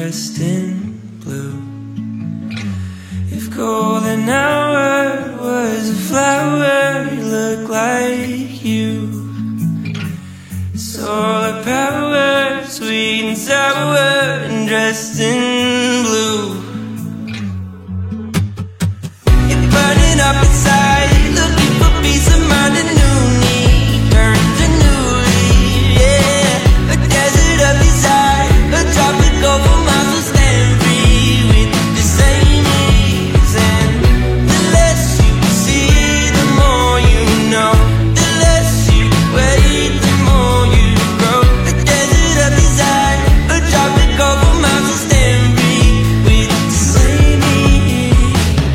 dressed in blue. If golden hour was a flower, it looked like you. Solar power, sweet and sour, and dressed in blue. You're burning up inside, looking for peace of mind and new need. Turns a new leaf, yeah. A desert of desire, a tropical for miles will stand free with the same ease. And the less you see, the more you know. The less you wait, the more you grow. A desert of desire, a tropical for miles will stand free with the same ease.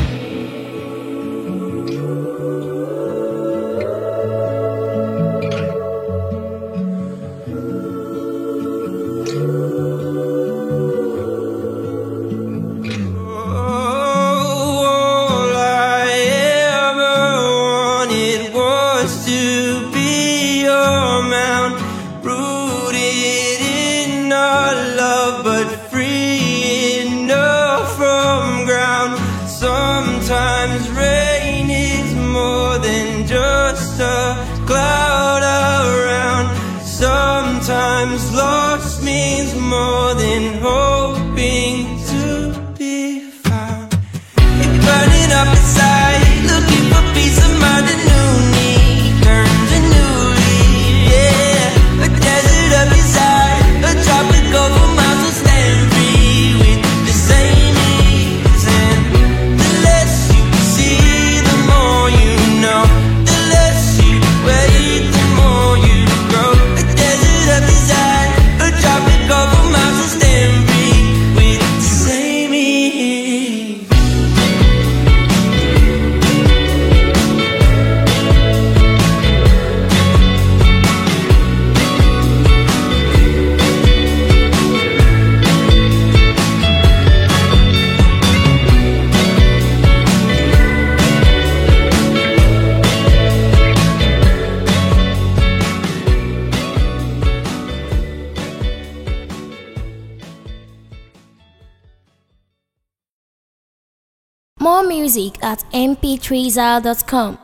All I ever wanted was to be your mount, rooted in our love, but free enough from ground. Sometimes rain is more than just a cloud around. Sometimes lost means more than hoping to be found. You're burning up inside, looking for peace of mind and new need. Turns a new leaf, yeah. A desert of desire, a tropical for miles will stand free with the same ease. And the less you see, the more you know. The less you wait, the more you grow. A desert of desire, a tropical for miles will stand free with the same ease. More music at mp3zal.com.